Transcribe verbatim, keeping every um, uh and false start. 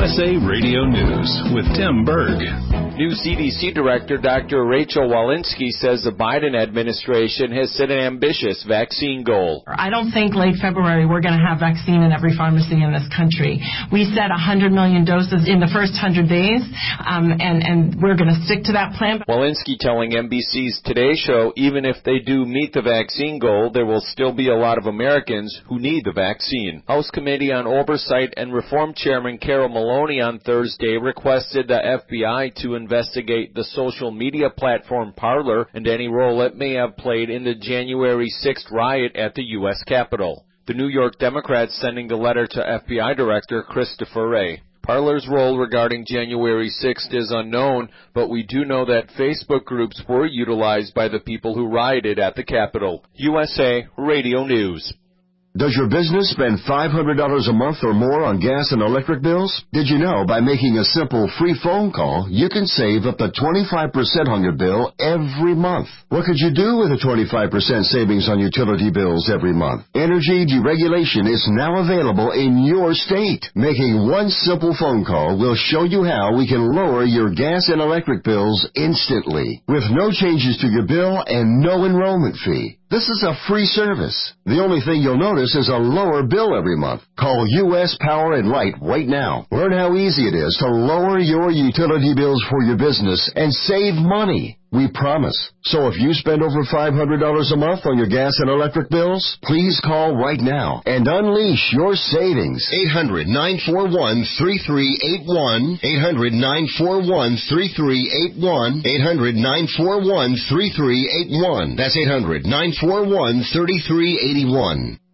S A Radio News with Tim Berg. New C D C Director Doctor Rachel Walensky says the Biden administration has set an ambitious vaccine goal. I don't think late February we're going to have vaccine in every pharmacy in this country. We said one hundred million doses in the first one hundred days, um, and, and we're going to stick to that plan. Walensky telling N B C's Today Show even if they do meet the vaccine goal, there will still be a lot of Americans who need the vaccine. House Committee on Oversight and Reform Chairman Carol Maloney on Thursday requested the F B I to investigate the social media platform Parler and any role it may have played in the January sixth riot at the U S Capitol. The New York Democrats sending the letter to F B I Director Christopher Wray. Parler's role regarding January sixth is unknown, but we do know that Facebook groups were utilized by the people who rioted at the Capitol. U S A Radio News. Does your business spend five hundred dollars a month or more on gas and electric bills? Did you know by making a simple free phone call, you can save up to twenty-five percent on your bill every month? What could you do with a twenty-five percent savings on utility bills every month? Energy deregulation is now available in your state. Making one simple phone call will show you how we can lower your gas and electric bills instantly, with no changes to your bill and no enrollment fee. This is a free service. The only thing you'll notice is a lower bill every month. Call U S Power and Light right now. Learn how easy it is to lower your utility bills for your business and save money. We promise. So if you spend over five hundred dollars a month on your gas and electric bills, please call right now and unleash your savings. eight hundred, nine four one, three three eight one. eight hundred, nine four one, three three eight one. eight hundred, nine four one, three three eight one. That's eight hundred, nine four one, three three eight one.